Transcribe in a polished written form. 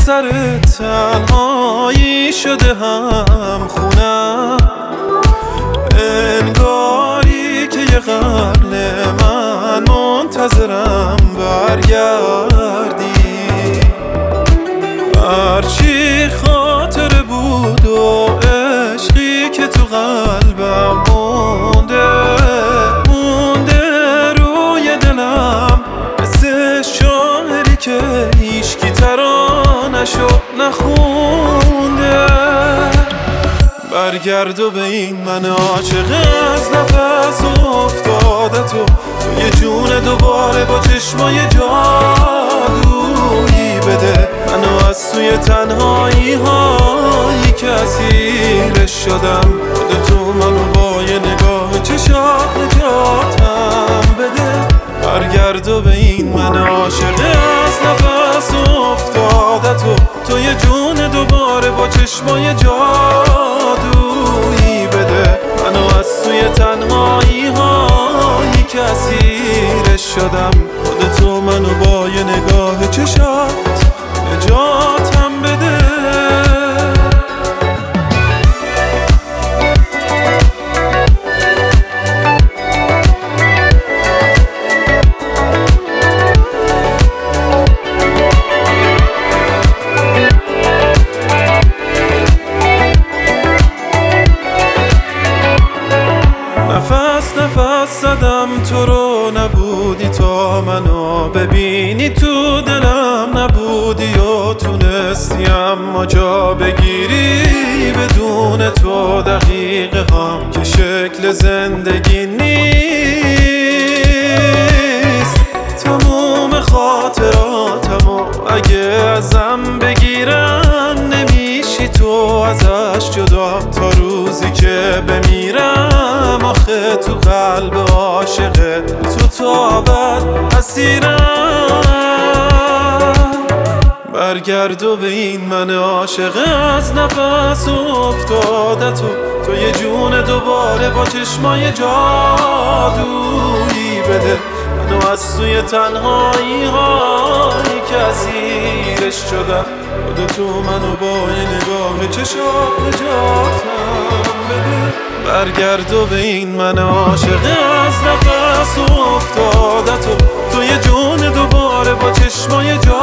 سر تنهایی شده هم خونم، انگاری که یه قرن من منتظرم برگردی. هرچی خاطره بود و عشقی که تو قلبم مونده روی دلم، مثل شاعری که هیچکی ترانه‌شو نخونده. برگرد و به این من عاشق از نفس افتاده تو یه جون دوباره با چشمای جادویی بده منو از توی تنهایی هایی که اسیرش شدم. خودتو منو با یه نگاه چشات نجاتم بده. برگرد و به این من عاشق از نفس افتاده تو یه جون دوباره با چشمای جادویی بده منو از توی تنهایی هایی که اسیرش شدم. خودتو منو با یه نگاه چشات نجاتم بده. نفس زدم تو رو نبودی تا منو ببینی، تو دلم نبودی و تونستی اما جا بگیری. بدون تو دقیقه هم که شکل زندگی نیست. تموم خاطراتمو اگه ازم بگیرن نمیشی تو ازش جدا تا روزی که بمیرم. آخه تو قلب عاشقه تو تا ابد اسیرم. برگرد و به این من عاشق از نفس افتاده تو یه جون دوباره با چشمای جادویی بده منو از توی تنهایی هایی که اسیرش شدم. خودتو منو با یه نگاه چشات نجاتم بده. برگرد و به این من عاشق از نفس افتاده تو یه جون دوباره با چشمای